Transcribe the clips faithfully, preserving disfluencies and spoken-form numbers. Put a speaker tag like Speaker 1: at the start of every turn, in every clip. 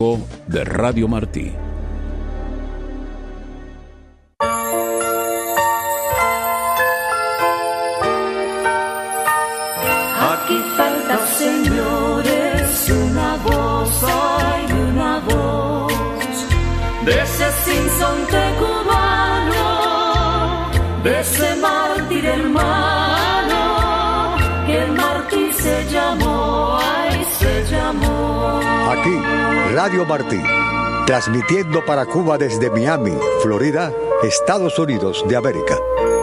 Speaker 1: de Radio Martí.
Speaker 2: Aquí falta, señores, una voz, hay una voz de ese sinsonte cubano, de ese mártir hermano, que el mártir se llamó, ay, se llamó.
Speaker 3: Aquí, Radio Martí, transmitiendo para Cuba desde Miami, Florida, Estados Unidos de América.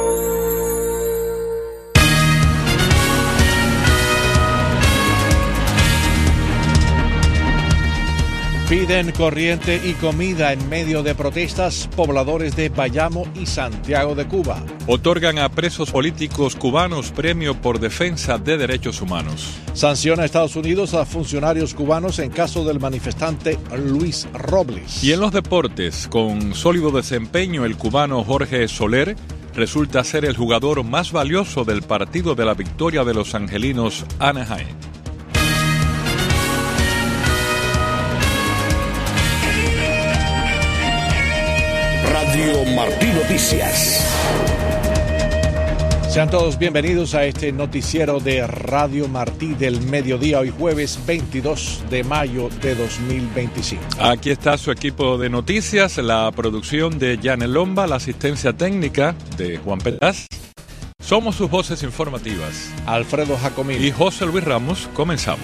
Speaker 4: Piden corriente y comida en medio de protestas pobladores de Bayamo y Santiago de Cuba.
Speaker 5: Otorgan a presos políticos cubanos premio por defensa de derechos humanos.
Speaker 4: Sanciona a Estados Unidos a funcionarios cubanos en caso del manifestante Luis Robles.
Speaker 5: Y en los deportes, con sólido desempeño, el cubano Jorge Soler resulta ser el jugador más valioso del partido de la victoria de los angelinos Anaheim.
Speaker 1: Radio Martí Noticias.
Speaker 4: Sean todos bienvenidos a este noticiero de Radio Martí del mediodía, hoy jueves veintidós de mayo de dos mil veinticinco.
Speaker 5: Aquí está su equipo de noticias, la producción de Yanel Lomba, la asistencia técnica de Juan Pelaz. Somos sus voces informativas,
Speaker 4: Alfredo Jacomín
Speaker 5: y José Luis Ramos. Comenzamos.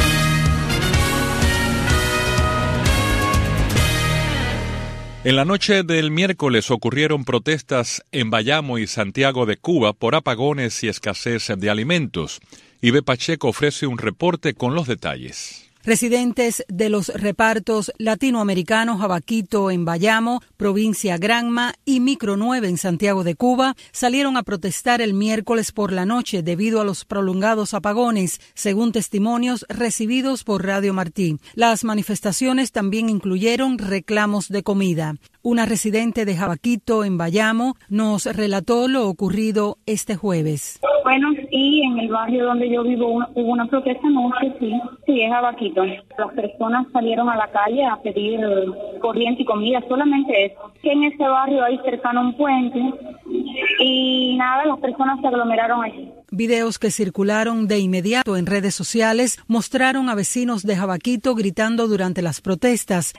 Speaker 5: En la noche del miércoles ocurrieron protestas en Bayamo y Santiago de Cuba por apagones y escasez de alimentos. Ibe Pacheco ofrece un reporte con los detalles.
Speaker 6: Residentes de los repartos latinoamericanos Javaquito en Bayamo, provincia Granma y Micro nueve en Santiago de Cuba salieron a protestar el miércoles por la noche debido a los prolongados apagones, según testimonios recibidos por Radio Martí. Las manifestaciones también incluyeron reclamos de comida. Una residente de Javaquito en Bayamo nos relató lo ocurrido este jueves.
Speaker 7: Bueno, sí, en el barrio donde yo vivo hubo una protesta anoche, sí, sí, es Javaquito. Las personas salieron a la calle a pedir corriente y comida, solamente eso. Que en ese barrio hay cercano un puente y nada, las personas se aglomeraron allí.
Speaker 6: Videos que circularon de inmediato en redes sociales mostraron a vecinos de Javaquito gritando durante las protestas.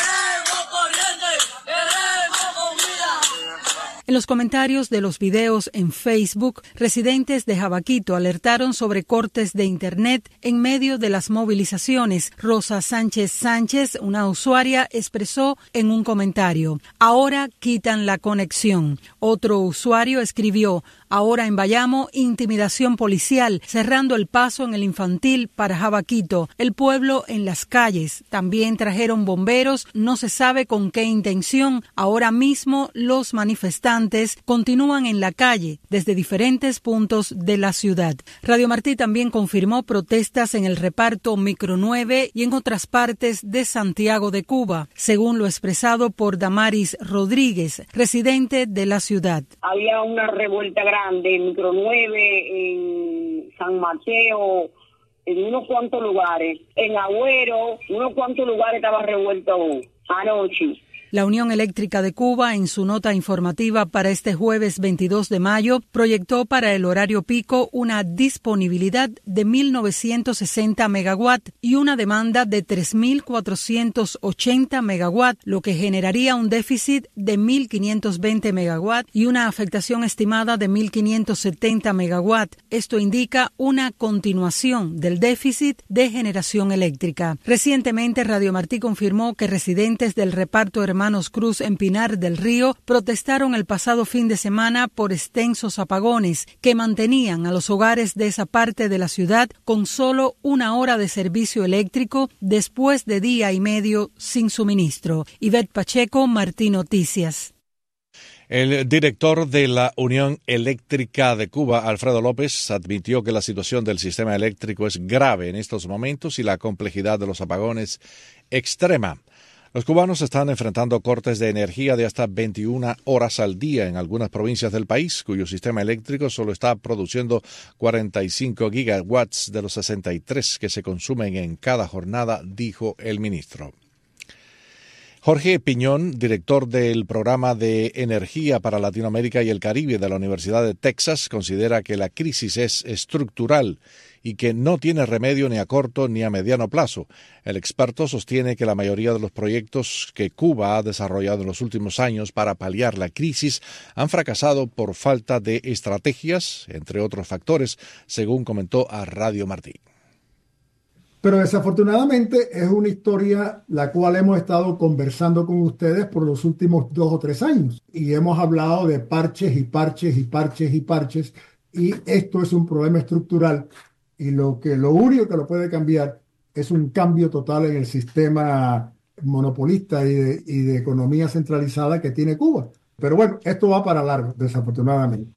Speaker 6: En los comentarios de los videos en Facebook, residentes de Javaquito alertaron sobre cortes de Internet en medio de las movilizaciones. Rosa Sánchez Sánchez, una usuaria, expresó en un comentario: ahora quitan la conexión. Otro usuario escribió: ahora en Bayamo, intimidación policial, cerrando el paso en el infantil para Javaquito. El pueblo en las calles. También trajeron bomberos, no se sabe con qué intención. Ahora mismo los manifestantes continúan en la calle desde diferentes puntos de la ciudad. Radio Martí también confirmó protestas en el reparto Micro nueve y en otras partes de Santiago de Cuba, según lo expresado por Damaris Rodríguez, residente de la ciudad.
Speaker 8: Había una revuelta grande en Micro nueve, en San Mateo, en unos cuantos lugares, en Agüero, unos cuantos lugares estaba revuelto anoche.
Speaker 6: La Unión Eléctrica de Cuba, en su nota informativa para este jueves veintidós de mayo, proyectó para el horario pico una disponibilidad de mil novecientos sesenta megawatts y una demanda de tres mil cuatrocientos ochenta megawatts, lo que generaría un déficit de mil quinientos veinte megawatts y una afectación estimada de mil quinientos setenta megawatts. Esto indica una continuación del déficit de generación eléctrica. Recientemente, Radio Martí confirmó que residentes del reparto Hermanos Cruz en Pinar del Río protestaron el pasado fin de semana por extensos apagones que mantenían a los hogares de esa parte de la ciudad con solo una hora de servicio eléctrico después de día y medio sin suministro. Ivette Pacheco, Martí Noticias.
Speaker 4: El director de la Unión Eléctrica de Cuba, Alfredo López, admitió que la situación del sistema eléctrico es grave en estos momentos y la complejidad de los apagones extrema. Los cubanos están enfrentando cortes de energía de hasta veintiuna horas al día en algunas provincias del país, cuyo sistema eléctrico solo está produciendo cuarenta y cinco gigawatts de los sesenta y tres que se consumen en cada jornada, dijo el ministro. Jorge Piñón, director del Programa de Energía para Latinoamérica y el Caribe de la Universidad de Texas, considera que la crisis es estructural y que no tiene remedio ni a corto ni a mediano plazo. El experto sostiene que la mayoría de los proyectos que Cuba ha desarrollado en los últimos años para paliar la crisis han fracasado por falta de estrategias, entre otros factores, según comentó a Radio Martí.
Speaker 9: Pero desafortunadamente es una historia la cual hemos estado conversando con ustedes por los últimos dos o tres años. Y hemos hablado de parches y parches y parches y parches. Y esto es un problema estructural. Y lo, que, lo único que lo puede cambiar es un cambio total en el sistema monopolista y de, y de economía centralizada que tiene Cuba. Pero bueno, esto va para largo, desafortunadamente.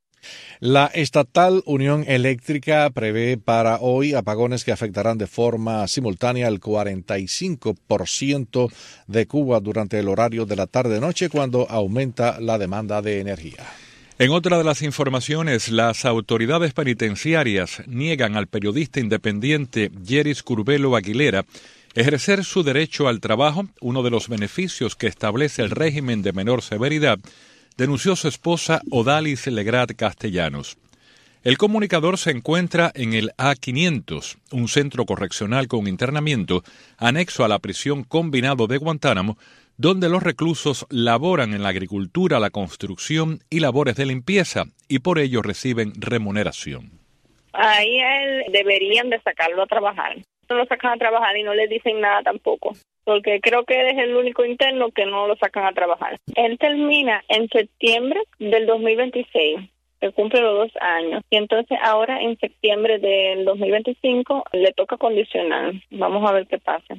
Speaker 4: La estatal Unión Eléctrica prevé para hoy apagones que afectarán de forma simultánea al cuarenta y cinco por ciento de Cuba durante el horario de la tarde-noche, cuando aumenta la demanda de energía.
Speaker 5: En otra de las informaciones, las autoridades penitenciarias niegan al periodista independiente Yeris Curbelo Aguilera ejercer su derecho al trabajo, uno de los beneficios que establece el régimen de menor severidad, denunció su esposa Odalis Legrat Castellanos. El comunicador se encuentra en el A quinientos, un centro correccional con internamiento anexo a la prisión combinado de Guantánamo, donde los reclusos laboran en la agricultura, la construcción y labores de limpieza, y por ello reciben remuneración.
Speaker 10: Ahí a él deberían de sacarlo a trabajar. No lo sacan a trabajar y no le dicen nada tampoco, porque creo que él es el único interno que no lo sacan a trabajar. Él termina en septiembre del dos mil veintiséis, que cumple los dos años, y entonces ahora en septiembre del dos mil veinticinco le toca condicional. Vamos a ver qué pasa.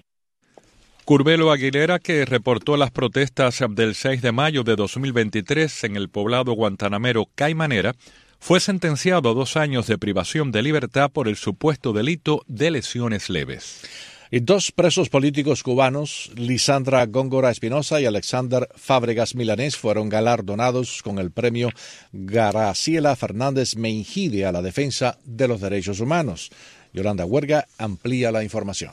Speaker 5: Curbelo Aguilera, que reportó las protestas del seis de mayo de dos mil veintitrés en el poblado guantanamero Caimanera, fue sentenciado a dos años de privación de libertad por el supuesto delito de lesiones leves.
Speaker 4: Y dos presos políticos cubanos, Lisandra Góngora Espinosa y Alexander Fábregas Milanés, fueron galardonados con el premio Graciela Fernández Meijide a la defensa de los derechos humanos. Yolanda Huerga amplía la información.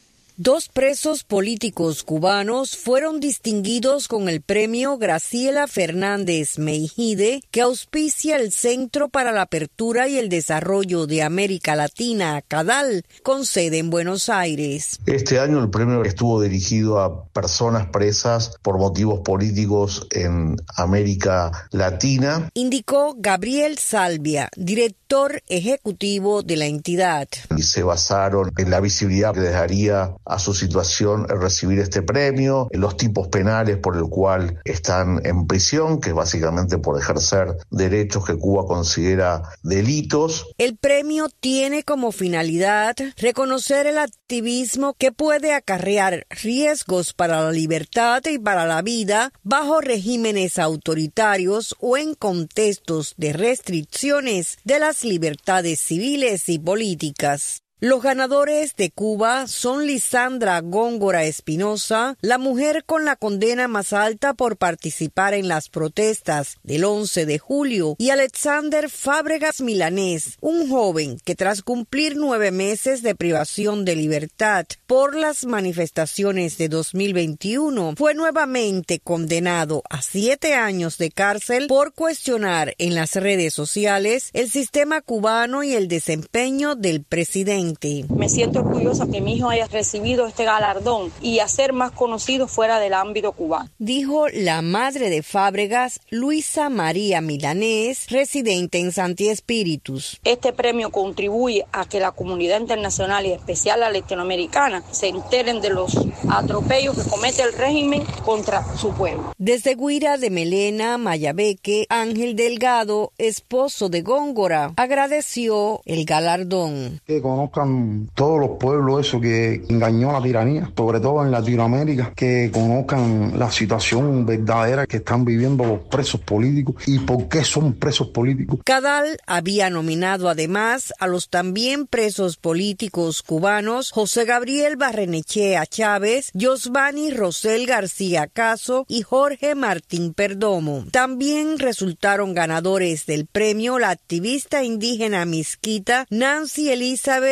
Speaker 11: Dos presos políticos cubanos fueron distinguidos con el premio Graciela Fernández Meijide, que auspicia el Centro para la Apertura y el Desarrollo de América Latina, CADAL, con sede en Buenos Aires.
Speaker 12: Este año el premio estuvo dirigido a personas presas por motivos políticos en América Latina,
Speaker 11: indicó Gabriel Salvia, director ejecutivo de la entidad.
Speaker 12: Y se basaron en la visibilidad que les daría a su situación recibir este premio, en los tipos penales por el cual están en prisión, que es básicamente por ejercer derechos que Cuba considera delitos.
Speaker 11: El premio tiene como finalidad reconocer el activismo que puede acarrear riesgos para la libertad y para la vida bajo regímenes autoritarios o en contextos de restricciones de las libertades civiles y políticas. Los ganadores de Cuba son Lisandra Góngora Espinosa, la mujer con la condena más alta por participar en las protestas del once de julio, y Alexander Fábregas Milanés, un joven que tras cumplir nueve meses de privación de libertad por las manifestaciones de dos mil veintiuno, fue nuevamente condenado a siete años de cárcel por cuestionar en las redes sociales el sistema cubano y el desempeño del presidente.
Speaker 13: Me siento orgullosa que mi hijo haya recibido este galardón y a ser más conocido fuera del ámbito cubano,
Speaker 11: dijo la madre de Fábregas, Luisa María Milanés, residente en Santi Espíritus.
Speaker 13: Este premio contribuye a que la comunidad internacional y especial la latinoamericana se enteren de los atropellos que comete el régimen contra su pueblo.
Speaker 11: Desde Guira de Melena, Mayabeque, Ángel Delgado, esposo de Góngora, agradeció el galardón.
Speaker 14: Que conozcan todos los pueblos eso que engañó la tiranía, sobre todo en Latinoamérica, que conozcan la situación verdadera que están viviendo los presos políticos y por qué son presos políticos.
Speaker 11: CADAL había nominado además a los también presos políticos cubanos José Gabriel Barrenechea Chávez, Yosvani Rosel García Caso y Jorge Martín Perdomo. También resultaron ganadores del premio la activista indígena misquita Nancy Elizabeth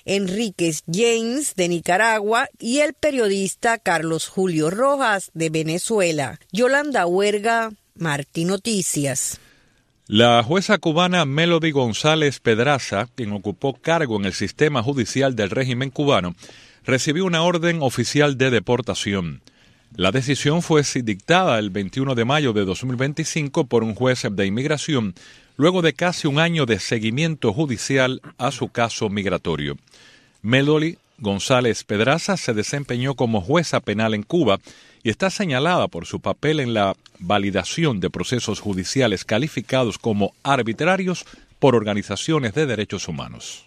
Speaker 11: Enríquez James de Nicaragua y el periodista Carlos Julio Rojas de Venezuela. Yolanda Huerga, Martí Noticias.
Speaker 5: La jueza cubana Melody González Pedraza, quien ocupó cargo en el sistema judicial del régimen cubano, recibió una orden oficial de deportación. La decisión fue dictada el veintiuno de mayo de dos mil veinticinco por un juez de inmigración, luego de casi un año de seguimiento judicial a su caso migratorio. Melody González Pedraza se desempeñó como jueza penal en Cuba y está señalada por su papel en la validación de procesos judiciales calificados como arbitrarios por organizaciones de derechos humanos.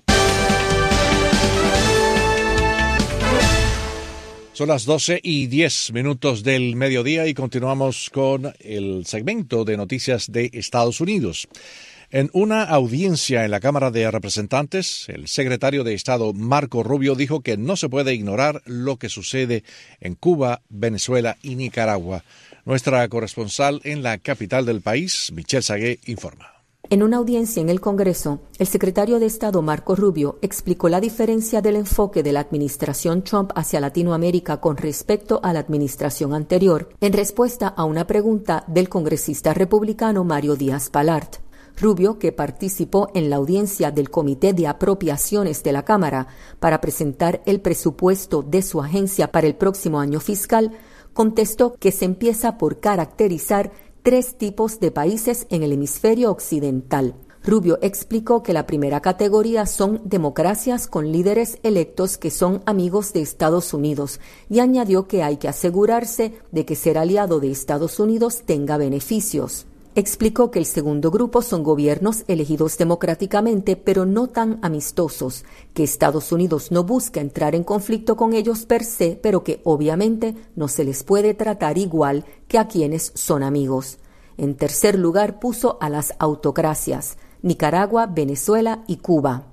Speaker 4: Son las doce y diez minutos del mediodía y continuamos con el segmento de noticias de Estados Unidos. En una audiencia en la Cámara de Representantes, el secretario de Estado Marco Rubio dijo que no se puede ignorar lo que sucede en Cuba, Venezuela y Nicaragua. Nuestra corresponsal en la capital del país, Michelle Sagué, informa.
Speaker 15: En una audiencia en el Congreso, el secretario de Estado Marco Rubio explicó la diferencia del enfoque de la administración Trump hacia Latinoamérica con respecto a la administración anterior, en respuesta a una pregunta del congresista republicano Mario Díaz-Balart. Rubio, que participó en la audiencia del Comité de Apropiaciones de la Cámara para presentar el presupuesto de su agencia para el próximo año fiscal, contestó que se empieza por caracterizar tres tipos de países en el hemisferio occidental. Rubio explicó que la primera categoría son democracias con líderes electos que son amigos de Estados Unidos y añadió que hay que asegurarse de que ser aliado de Estados Unidos tenga beneficios. Explicó que el segundo grupo son gobiernos elegidos democráticamente, pero no tan amistosos, que Estados Unidos no busca entrar en conflicto con ellos per se, pero que obviamente no se les puede tratar igual que a quienes son amigos. En tercer lugar puso a las autocracias, Nicaragua, Venezuela y Cuba.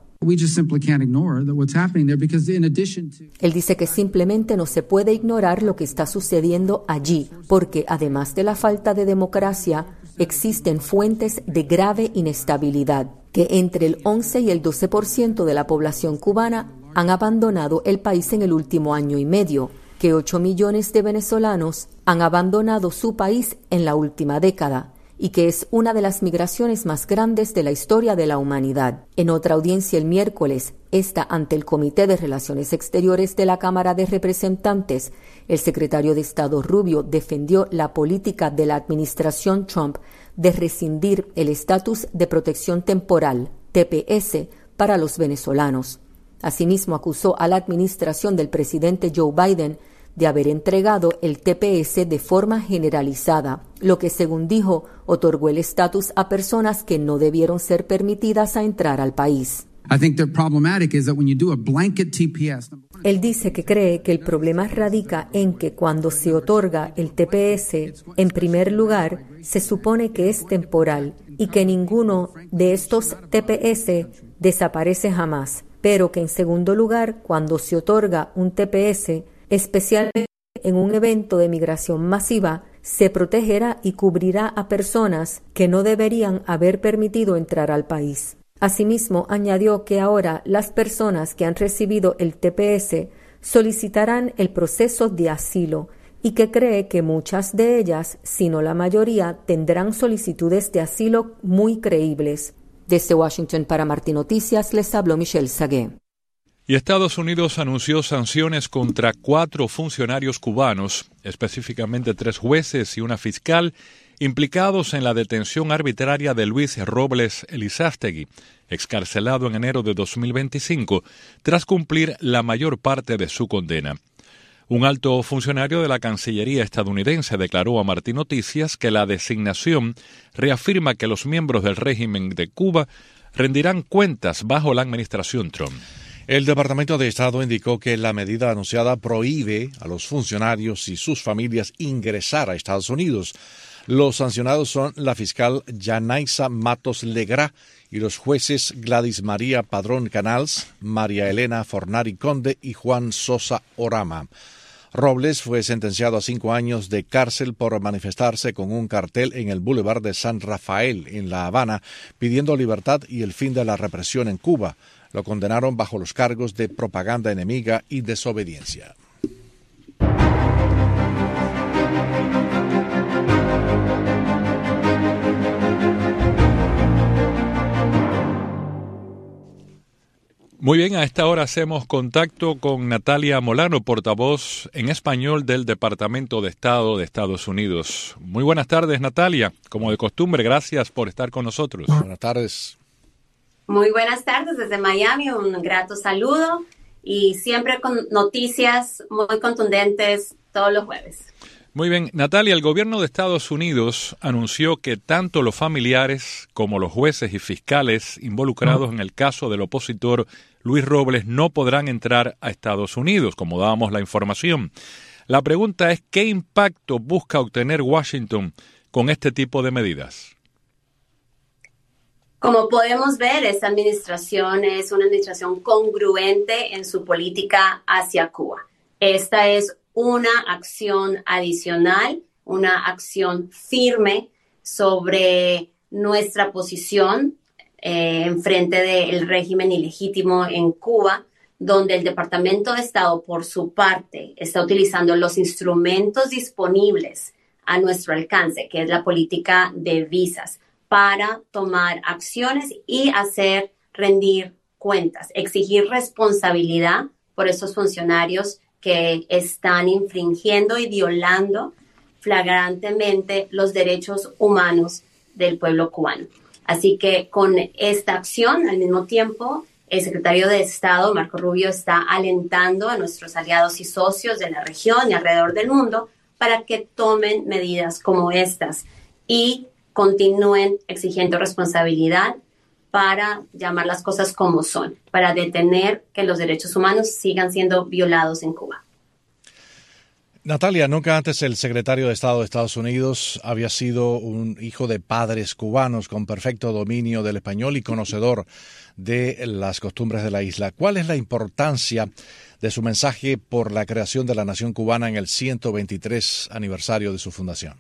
Speaker 15: Él dice que simplemente no se puede ignorar lo que está sucediendo allí, porque además de la falta de democracia, existen fuentes de grave inestabilidad, que entre el once y el doce por ciento de la población cubana han abandonado el país en el último año y medio, que ocho millones de venezolanos han abandonado su país en la última década, y que es una de las migraciones más grandes de la historia de la humanidad. En otra audiencia el miércoles, esta ante el Comité de Relaciones Exteriores de la Cámara de Representantes, el secretario de Estado Rubio defendió la política de la administración Trump de rescindir el estatus de protección temporal, T P S, para los venezolanos. Asimismo, acusó a la administración del presidente Joe Biden de haber entregado el T P S de forma generalizada, lo que, según dijo, otorgó el estatus a personas que no debieron ser permitidas a entrar al país. Él dice que cree que el problema radica en que cuando se otorga el T P S, en primer lugar, se supone que es temporal y que ninguno de estos T P S desaparece jamás, pero que en segundo lugar, cuando se otorga un T P S, especialmente en un evento de migración masiva, se protegerá y cubrirá a personas que no deberían haber permitido entrar al país. Asimismo, añadió que ahora las personas que han recibido el T P S solicitarán el proceso de asilo y que cree que muchas de ellas, si no la mayoría, tendrán solicitudes de asilo muy creíbles. Desde Washington para Martí Noticias les habló Michelle Sagué.
Speaker 5: Y Estados Unidos anunció sanciones contra cuatro funcionarios cubanos, específicamente tres jueces y una fiscal, implicados en la detención arbitraria de Luis Robles Elizástegui, excarcelado en enero de dos mil veinticinco, tras cumplir la mayor parte de su condena. Un alto funcionario de la Cancillería estadounidense declaró a Martí Noticias que la designación reafirma que los miembros del régimen de Cuba rendirán cuentas bajo la administración Trump.
Speaker 4: El Departamento de Estado indicó que la medida anunciada prohíbe a los funcionarios y sus familias ingresar a Estados Unidos. Los sancionados son la fiscal Yanaisa Matos Legrá y los jueces Gladys María Padrón Canals, María Elena Fornari Conde y Juan Sosa Orama. Robles fue sentenciado a cinco años de cárcel por manifestarse con un cartel en el Boulevard de San Rafael, en La Habana, pidiendo libertad y el fin de la represión en Cuba. lo condenaron bajo los cargos de propaganda enemiga y desobediencia.
Speaker 5: Muy bien, a esta hora hacemos contacto con Natalia Molano, portavoz en español del Departamento de Estado de Estados Unidos. Muy buenas tardes, Natalia. Como de costumbre, gracias por estar con nosotros.
Speaker 4: Buenas tardes.
Speaker 16: Muy buenas tardes desde Miami, un grato saludo y siempre con noticias muy contundentes todos los jueves.
Speaker 5: Muy bien, Natalia, el gobierno de Estados Unidos anunció que tanto los familiares como los jueces y fiscales involucrados en el caso del opositor Luis Robles no podrán entrar a Estados Unidos, como dábamos la información. La pregunta es, ¿qué impacto busca obtener Washington con este tipo de medidas?
Speaker 16: Como podemos ver, esta administración es una administración congruente en su política hacia Cuba. Esta es una acción adicional, una acción firme sobre nuestra posición eh, en frente del régimen ilegítimo en Cuba, donde el Departamento de Estado, por su parte, está utilizando los instrumentos disponibles a nuestro alcance, que es la política de visas, para tomar acciones y hacer rendir cuentas, exigir responsabilidad por esos funcionarios que están infringiendo y violando flagrantemente los derechos humanos del pueblo cubano. Así que con esta acción, al mismo tiempo, el secretario de Estado, Marco Rubio, está alentando a nuestros aliados y socios de la región y alrededor del mundo para que tomen medidas como estas y continúen exigiendo responsabilidad para llamar las cosas como son, para detener que los derechos humanos sigan siendo violados en Cuba.
Speaker 4: Natalia, nunca antes el secretario de Estado de Estados Unidos había sido un hijo de padres cubanos con perfecto dominio del español y conocedor de las costumbres de la isla. ¿Cuál es la importancia de su mensaje por la creación de la nación cubana en el ciento veintitrés aniversario de su fundación?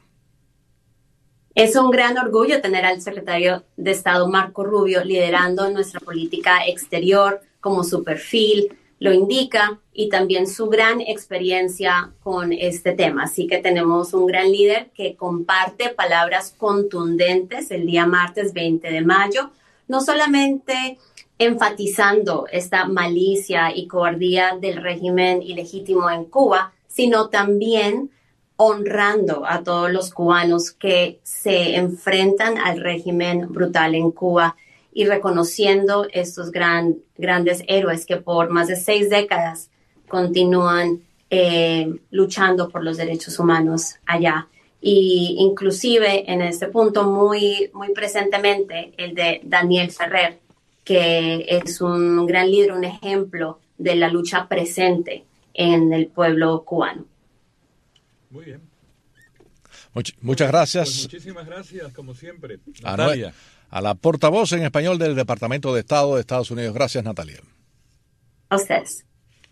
Speaker 16: Es un gran orgullo tener al secretario de Estado Marco Rubio liderando nuestra política exterior, como su perfil lo indica, y también su gran experiencia con este tema. Así que tenemos un gran líder que comparte palabras contundentes el día martes veinte de mayo, no solamente enfatizando esta malicia y cobardía del régimen ilegítimo en Cuba, sino también honrando a todos los cubanos que se enfrentan al régimen brutal en Cuba y reconociendo estos gran, grandes héroes que por más de seis décadas continúan eh, luchando por los derechos humanos allá. Y inclusive en este punto muy, muy presentemente el de Daniel Ferrer, que es un gran líder, un ejemplo de la lucha presente en el pueblo cubano.
Speaker 5: Muy bien.
Speaker 4: Much, muchas gracias.
Speaker 5: Pues muchísimas gracias, como siempre,
Speaker 4: Natalia. A, a la portavoz en español del Departamento de Estado de Estados Unidos. Gracias, Natalia.
Speaker 16: A ustedes.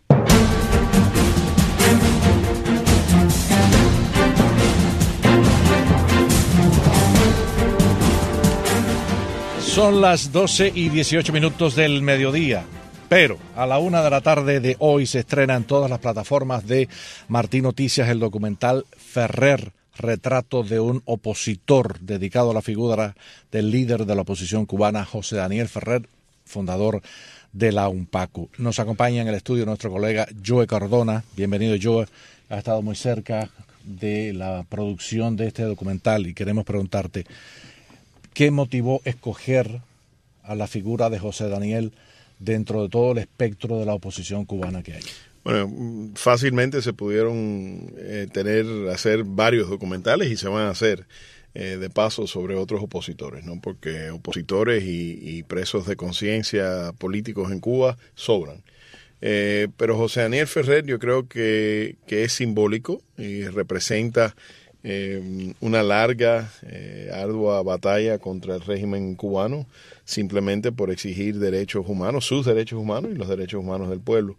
Speaker 4: Son las doce y dieciocho minutos del mediodía. Pero a la una de la tarde de hoy se estrena en todas las plataformas de Martí Noticias el documental Ferrer, retrato de un opositor, dedicado a la figura del líder de la oposición cubana, José Daniel Ferrer, fundador de la UNPACU. Nos acompaña en el estudio nuestro colega Joe Cardona. Bienvenido, Joe. Ha estado muy cerca de la producción de este documental y queremos preguntarte, ¿qué motivó escoger a la figura de José Daniel dentro de todo el espectro de la oposición cubana que hay?
Speaker 17: Bueno, fácilmente se pudieron eh, tener, hacer varios documentales y se van a hacer eh, de paso sobre otros opositores, ¿no? Porque opositores y, y presos de conciencia políticos en Cuba sobran. Eh, pero José Daniel Ferrer yo creo que, que es simbólico y representa eh, una larga, eh, ardua batalla contra el régimen cubano, simplemente por exigir derechos humanos, sus derechos humanos y los derechos humanos del pueblo.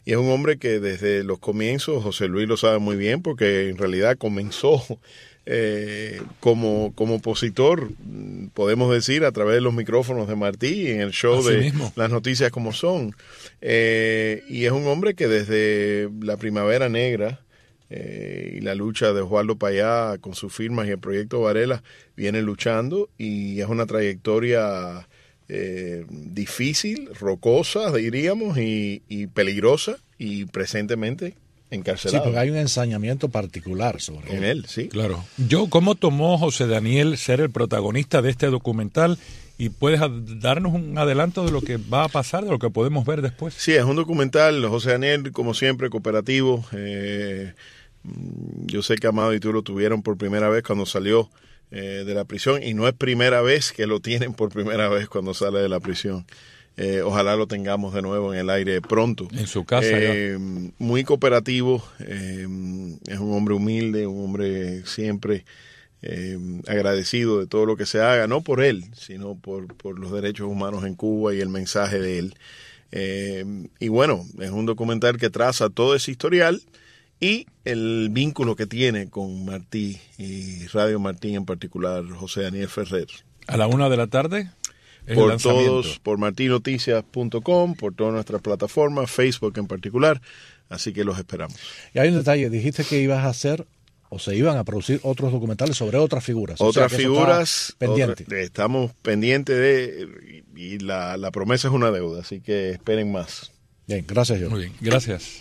Speaker 17: y es un hombre que desde los comienzos, José Luis lo sabe muy bien, porque en realidad comenzó eh, como, como opositor, podemos decir, a través de los micrófonos de Martí, en el show
Speaker 5: Así
Speaker 17: de
Speaker 5: mismo.
Speaker 17: Las Noticias Como Son. Eh, y es un hombre que desde la Primavera Negra eh, y la lucha de Osvaldo Payá con sus firmas y el proyecto Varela viene luchando, y es una trayectoria eh, difícil, rocosa, diríamos, y, y peligrosa, y presentemente encarcelado.
Speaker 4: Sí, porque hay un ensañamiento particular sobre
Speaker 17: en él, sí.
Speaker 5: Claro. Yo, ¿cómo tomó José Daniel ser el protagonista de este documental? ¿Y puedes darnos un adelanto de lo que va a pasar, de lo que podemos ver después?
Speaker 17: Sí, es un documental, José Daniel, como siempre, cooperativo. Eh, yo sé que Amado y tú lo tuvieron por primera vez cuando salió eh, de la prisión, y no es primera vez que lo tienen por primera vez cuando sale de la prisión. Eh, ojalá lo tengamos de nuevo en el aire pronto.
Speaker 5: En su casa.
Speaker 17: Eh, muy cooperativo, eh, es un hombre humilde, un hombre siempre eh, agradecido de todo lo que se haga, no por él, sino por, por los derechos humanos en Cuba y el mensaje de él. Eh, y bueno, es un documental que traza todo ese historial y el vínculo que tiene con Martí y Radio Martí, en particular José Daniel Ferrer.
Speaker 5: A la una de la tarde.
Speaker 17: Por todos, por marti noticias punto com, por todas nuestras plataformas, Facebook en particular, así que los esperamos.
Speaker 4: Y hay un detalle, dijiste que ibas a hacer o se iban a producir otros documentales sobre otras figuras.
Speaker 17: Otras
Speaker 4: o sea,
Speaker 17: figuras,
Speaker 4: pendiente.
Speaker 17: Otra, estamos pendientes de, y la, la promesa es una deuda, así que esperen más.
Speaker 4: Bien, gracias, yo.
Speaker 5: Muy bien, gracias.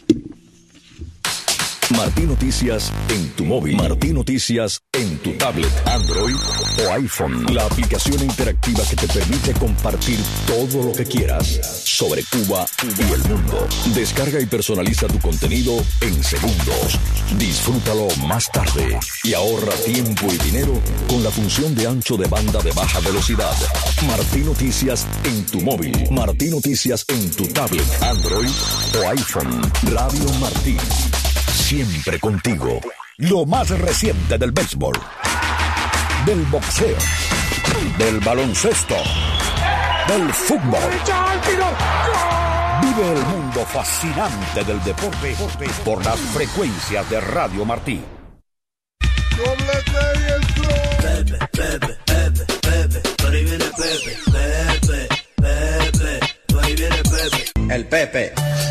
Speaker 1: Martí Noticias en tu móvil. Martí Noticias en tu tablet, Android o iPhone. La aplicación interactiva que te permite compartir todo lo que quieras sobre Cuba y el mundo. Descarga y personaliza tu contenido en segundos. Disfrútalo más tarde y ahorra tiempo y dinero con la función de ancho de banda de baja velocidad. Martí Noticias en tu móvil. Martí Noticias en tu tablet, Android o iPhone. Radio Martí. Siempre contigo. Lo más reciente del béisbol, del boxeo, del baloncesto, del fútbol. Vive el mundo fascinante del deporte por las frecuencias de Radio Martí.
Speaker 18: Pepe, Pepe, Pepe, Pepe, por ahí viene Pepe, Pepe, Pepe, por ahí viene Pepe. El Pepe.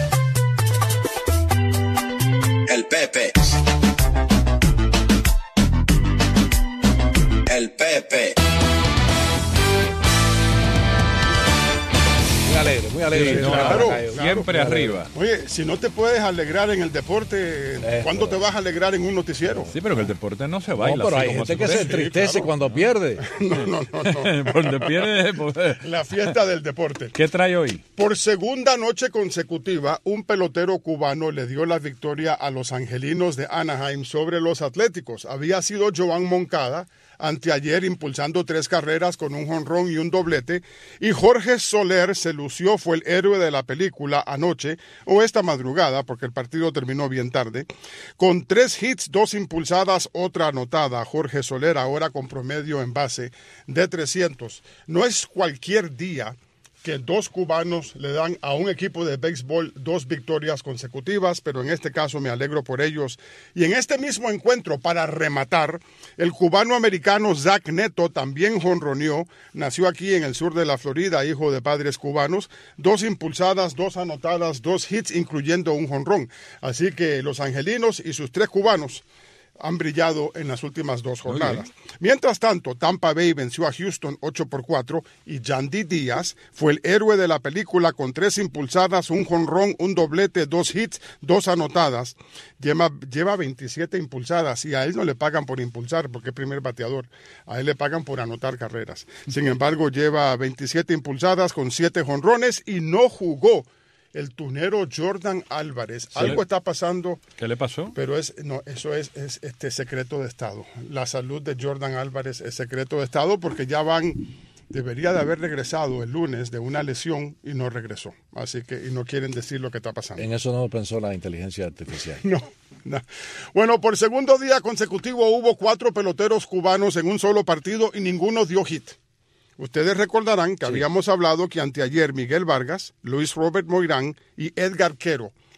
Speaker 18: El Pepe. El Pepe.
Speaker 4: Muy alegre, muy alegre.
Speaker 5: Sí, no,
Speaker 19: claro,
Speaker 5: siempre
Speaker 19: claro.
Speaker 5: arriba.
Speaker 19: Oye, si no te puedes alegrar en el deporte, ¿cuándo te vas a alegrar en un noticiero?
Speaker 5: Sí, pero que el deporte no se baila.
Speaker 4: No, pero
Speaker 5: así
Speaker 4: hay
Speaker 5: como
Speaker 4: gente que
Speaker 5: ve.
Speaker 4: se entristece
Speaker 19: Sí, claro.
Speaker 4: cuando pierde.
Speaker 19: No, no, no, no.
Speaker 5: Cuando pierde, pues,
Speaker 19: La fiesta del deporte.
Speaker 5: ¿qué trae hoy?
Speaker 19: Por segunda noche consecutiva, un pelotero cubano le dio la victoria a los angelinos de Anaheim sobre los Atléticos. Había sido Joan Moncada, anteayer impulsando tres carreras con un jonrón y un doblete, y Jorge Soler se lució, fue el héroe de la película anoche, o esta madrugada, porque el partido terminó bien tarde, con tres hits, dos impulsadas, otra anotada. Jorge Soler ahora con promedio en base de trescientos. No es cualquier día que dos cubanos le dan a un equipo de béisbol dos victorias consecutivas, pero en este caso me alegro por ellos. Y en este mismo encuentro, para rematar, el cubano-americano Zach Neto también jonroneó, nació aquí en el sur de la Florida, hijo de padres cubanos, dos impulsadas, dos anotadas, dos hits, incluyendo un jonrón. Así que los angelinos y sus tres cubanos han brillado en las últimas dos jornadas. Mientras tanto, Tampa Bay venció a Houston ocho por cuatro y Yandy Díaz fue el héroe de la película con tres impulsadas, un jonrón, un doblete, dos hits, dos anotadas. Lleva, lleva veintisiete impulsadas y a él no le pagan por impulsar porque es primer bateador. A él le pagan por anotar carreras. Sin embargo, lleva veintisiete impulsadas con siete jonrones y no jugó el tunero Jordan Álvarez.
Speaker 5: Sí.
Speaker 19: Algo está pasando.
Speaker 5: ¿Qué le pasó?
Speaker 19: Pero es no, eso es, es este secreto de Estado. La salud de Jordan Álvarez es secreto de Estado porque ya van, debería de haber regresado el lunes de una lesión y no regresó. Así que, y no quieren decir lo que está pasando.
Speaker 4: En eso no pensó la inteligencia artificial.
Speaker 19: No, no. Bueno, por segundo día consecutivo hubo cuatro peloteros cubanos en un solo partido y ninguno dio hit. Ustedes recordarán que sí. habíamos hablado que anteayer Miguel Vargas, Luis Robert Moirán y Edgar Quero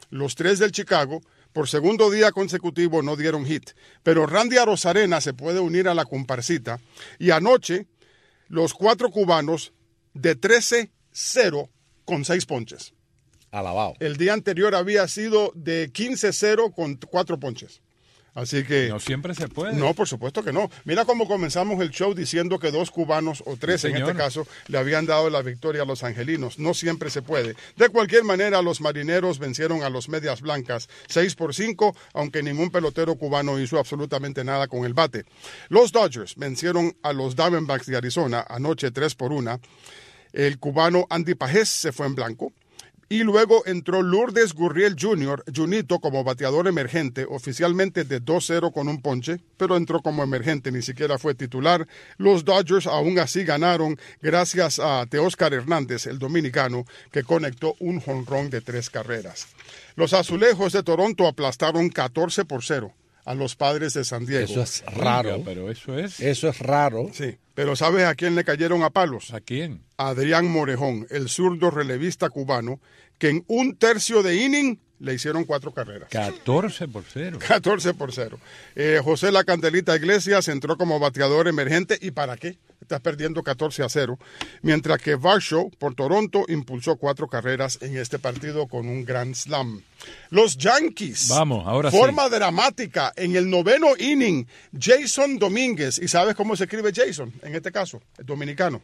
Speaker 19: los tres del Chicago, por segundo día consecutivo no dieron hit. Pero Randy Arozarena se puede unir a la comparsita. Y anoche, los cuatro cubanos de trece cero con seis ponches.
Speaker 4: Alabado.
Speaker 19: El día anterior había sido de quince cero con cuatro ponches. Así que...
Speaker 5: No siempre se puede.
Speaker 19: No, por supuesto que no. Mira cómo comenzamos el show diciendo que dos cubanos, o tres
Speaker 5: Sí,
Speaker 19: en
Speaker 5: señor.
Speaker 19: este caso, le habían dado la victoria a los angelinos. No siempre se puede. De cualquier manera, los marineros vencieron a los medias blancas seis por cinco, aunque ningún pelotero cubano hizo absolutamente nada con el bate. Los Dodgers vencieron a los Diamondbacks de Arizona anoche tres por uno. El cubano Andy Pajés se fue en blanco. Y luego entró Lourdes Gurriel junior, Junito, como bateador emergente, oficialmente de dos cero con un ponche, pero entró como emergente, ni siquiera fue titular. Los Dodgers aún así ganaron gracias a Teóscar Hernández, el dominicano, que conectó un jonrón de tres carreras. Los Azulejos de Toronto aplastaron catorce por cero a los Padres de San Diego.
Speaker 4: Eso es raro.
Speaker 5: Oiga, pero eso es...
Speaker 4: Eso es raro.
Speaker 19: Sí, pero ¿sabes a quién le cayeron a palos?
Speaker 5: ¿A quién?
Speaker 19: Adrián Morejón, el zurdo relevista cubano, que en un tercio de inning le hicieron cuatro carreras.
Speaker 5: catorce por cero.
Speaker 19: catorce por cero. Eh, José La Candelita Iglesias entró como bateador emergente. ¿Y para qué? Estás perdiendo catorce a cero. Mientras que Varsho, por Toronto, impulsó cuatro carreras en este partido con un grand slam. Los Yankees.
Speaker 5: Vamos, ahora
Speaker 19: Forma
Speaker 5: sí.
Speaker 19: dramática. En el noveno inning, Jason Domínguez. ¿Y sabes cómo se escribe Jason? En este caso, el dominicano.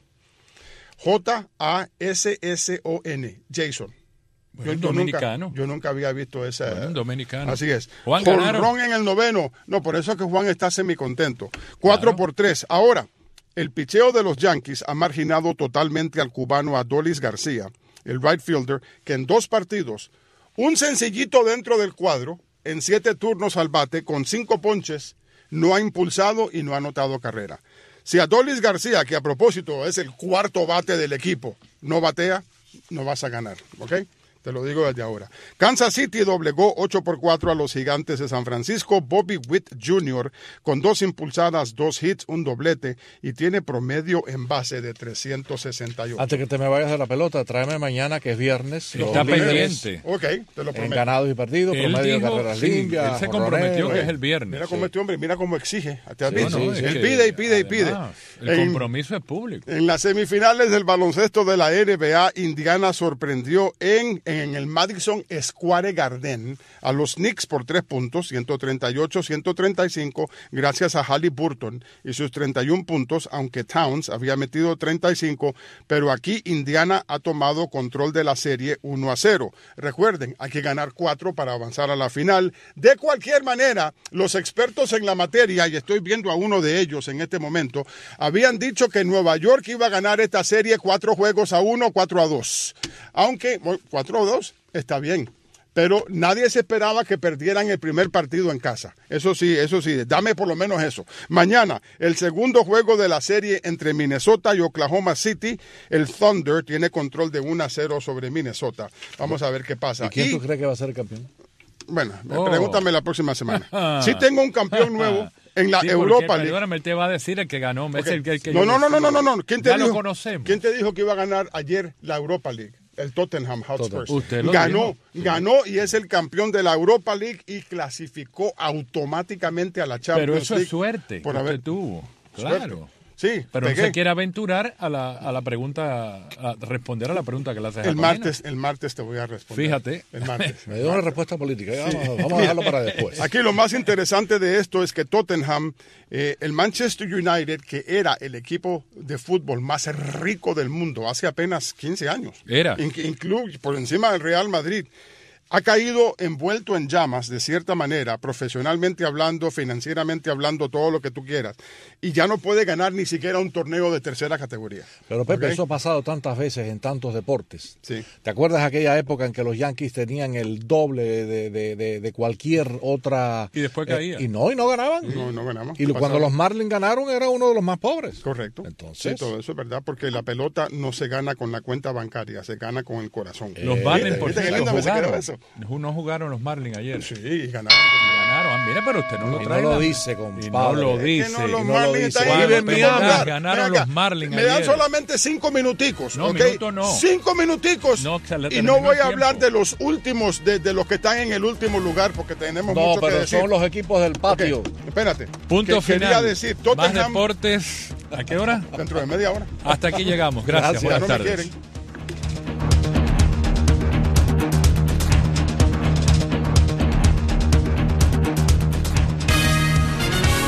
Speaker 19: J A S S O N. Jason.
Speaker 5: Bueno, dominicano.
Speaker 19: Nunca, yo nunca había visto esa.
Speaker 5: Bueno, dominicano.
Speaker 19: Así es.
Speaker 5: Juan, ganaron.
Speaker 19: Jonrón en el noveno. No, por eso es que Juan está semicontento. Cuatro
Speaker 5: Claro.
Speaker 19: por tres. Ahora, el picheo de los Yankees ha marginado totalmente al cubano Adolis García, el right fielder, que en dos partidos, un sencillito dentro del cuadro, en siete turnos al bate, con cinco ponches, no ha impulsado y no ha anotado carrera. Si Adolis García, que a propósito es el cuarto bate del equipo, no batea, no vas a ganar, ¿ok? Te lo digo desde ahora. Kansas City doblegó ocho por cuatro a los Gigantes de San Francisco. Bobby Witt junior con dos impulsadas, dos hits, un doblete y tiene promedio en base de trescientos sesenta y ocho.
Speaker 4: Antes que te me vayas de la pelota, tráeme mañana, que es viernes. los
Speaker 5: Está
Speaker 4: líderes
Speaker 5: pendiente.
Speaker 19: Ok, te lo
Speaker 4: En
Speaker 19: prometo.
Speaker 4: ganados y perdidos,
Speaker 5: Él
Speaker 4: promedio de
Speaker 5: dijo,
Speaker 4: carreras
Speaker 5: sí,
Speaker 4: limpias.
Speaker 5: él se
Speaker 4: jonroneros.
Speaker 5: comprometió que es el viernes.
Speaker 19: Mira cómo
Speaker 5: Sí.
Speaker 19: este hombre, mira cómo exige. ¿Te has
Speaker 5: Sí,
Speaker 19: visto?
Speaker 5: no, es
Speaker 19: Él
Speaker 5: que,
Speaker 19: pide y pide y pide.
Speaker 5: además, el
Speaker 19: En-
Speaker 5: compromiso es público.
Speaker 19: En las semifinales del baloncesto de la N B A, Indiana sorprendió en, en el Madison Square Garden a los Knicks por tres puntos, ciento treinta y ocho a ciento treinta y cinco, gracias a Haliburton y sus treinta y uno puntos, aunque Towns había metido treinta y cinco, pero aquí Indiana ha tomado control de la serie uno a cero. Recuerden, hay que ganar cuatro para avanzar a la final. De cualquier manera, los expertos en la materia, y estoy viendo a uno de ellos en este momento, habían dicho que Nueva York iba a ganar esta serie cuatro juegos a uno, cuatro a dos. Aunque, bueno, cuatro a dos está bien. Pero nadie se esperaba que perdieran el primer partido en casa. Eso sí, eso sí, dame por lo menos eso. Mañana, el segundo juego de la serie entre Minnesota y Oklahoma City. El Thunder tiene control de uno a cero sobre Minnesota. Vamos a ver qué pasa.
Speaker 4: ¿Y quién
Speaker 19: Y,
Speaker 4: tú crees que va a ser el campeón?
Speaker 19: bueno,
Speaker 5: Oh.
Speaker 19: pregúntame la próxima semana. Sí tengo un campeón nuevo en la
Speaker 5: Sí,
Speaker 19: Europa
Speaker 5: porque,
Speaker 19: League.
Speaker 5: Perdóname, él te va a decir el que ganó. Es el, que- el que
Speaker 19: No,
Speaker 5: yo
Speaker 19: no, no, no,
Speaker 5: decía.
Speaker 19: no, no, no. ¿Quién te
Speaker 5: Ya
Speaker 19: dijo?
Speaker 5: lo conocemos.
Speaker 19: ¿Quién te dijo que iba a ganar ayer la Europa League? El Tottenham Hotspur.
Speaker 5: Usted lo
Speaker 19: ganó,
Speaker 5: dijo. Sí.
Speaker 19: ganó y es el campeón de la Europa League y clasificó automáticamente a la Champions
Speaker 5: Pero eso
Speaker 19: League
Speaker 5: es suerte
Speaker 19: por
Speaker 5: que
Speaker 19: haber
Speaker 5: usted tuvo.
Speaker 19: Suerte.
Speaker 5: Claro.
Speaker 19: Sí,
Speaker 5: Pero no
Speaker 19: pegué.
Speaker 5: se quiere aventurar a la, a la pregunta, a responder a la pregunta que le hace
Speaker 19: El martes, el martes te voy a responder.
Speaker 5: Fíjate.
Speaker 19: El martes.
Speaker 4: Me dio una respuesta política. Vamos, vamos a dejarlo para después.
Speaker 19: Aquí lo más interesante de esto es que Tottenham, eh, el Manchester United, que era el equipo de fútbol más rico del mundo hace apenas quince años,
Speaker 5: Era.
Speaker 19: in- inclu- por encima del Real Madrid, ha caído envuelto en llamas de cierta manera, profesionalmente hablando, financieramente hablando, todo lo que tú quieras, y ya no puede ganar ni siquiera un torneo de tercera categoría.
Speaker 4: Pero Pepe,
Speaker 19: ¿Ok?
Speaker 4: eso ha pasado tantas veces en tantos deportes.
Speaker 19: Sí.
Speaker 4: ¿Te acuerdas aquella época en que los Yankees tenían el doble de, de, de, de cualquier otra...
Speaker 5: Y después
Speaker 4: eh,
Speaker 5: caía.
Speaker 4: y no, y no ganaban.
Speaker 19: No, no ganamos.
Speaker 4: Y
Speaker 19: Pasaba.
Speaker 4: cuando los Marlins ganaron era uno de los más pobres.
Speaker 19: Correcto.
Speaker 4: Entonces,
Speaker 19: Sí, todo eso es verdad, porque la pelota no se gana con la cuenta bancaria, se gana con el corazón.
Speaker 5: Los
Speaker 4: Eh,
Speaker 5: Marlins,
Speaker 19: ¿Viste?
Speaker 5: por
Speaker 19: ¿Viste qué
Speaker 5: cierto,
Speaker 19: lindo me se quedó
Speaker 5: jugaron.
Speaker 19: eso?
Speaker 5: No jugaron los Marlins ayer.
Speaker 19: Sí, ganaron.
Speaker 5: Ganaron. Mira, pero usted no lo
Speaker 4: y
Speaker 5: trae.
Speaker 4: No lo dice, compadre.
Speaker 5: Y no lo dice.
Speaker 19: Es que no, los
Speaker 4: y no
Speaker 19: Marlins
Speaker 4: lo dice.
Speaker 19: están en
Speaker 5: Miami. Ganaron los Marlins
Speaker 19: Me
Speaker 5: ayer.
Speaker 19: dan solamente cinco minuticos.
Speaker 5: No,
Speaker 19: ¿okay?
Speaker 5: minutos no.
Speaker 19: Cinco minuticos.
Speaker 5: No, se le
Speaker 19: y no voy a
Speaker 5: el
Speaker 19: hablar de los últimos, de, de los que están en el último lugar, porque tenemos
Speaker 4: no,
Speaker 19: mucho que
Speaker 4: pero
Speaker 19: decir.
Speaker 4: son los equipos del patio.
Speaker 19: Okay, espérate.
Speaker 5: Punto
Speaker 19: que,
Speaker 5: final.
Speaker 19: Quería decir, Tottenham,
Speaker 5: Más deportes. ¿A qué hora?
Speaker 19: Dentro de media hora.
Speaker 5: Hasta aquí llegamos. Gracias.
Speaker 4: Gracias.
Speaker 5: Buenas
Speaker 19: Ya no me
Speaker 5: tardes.
Speaker 19: quieren.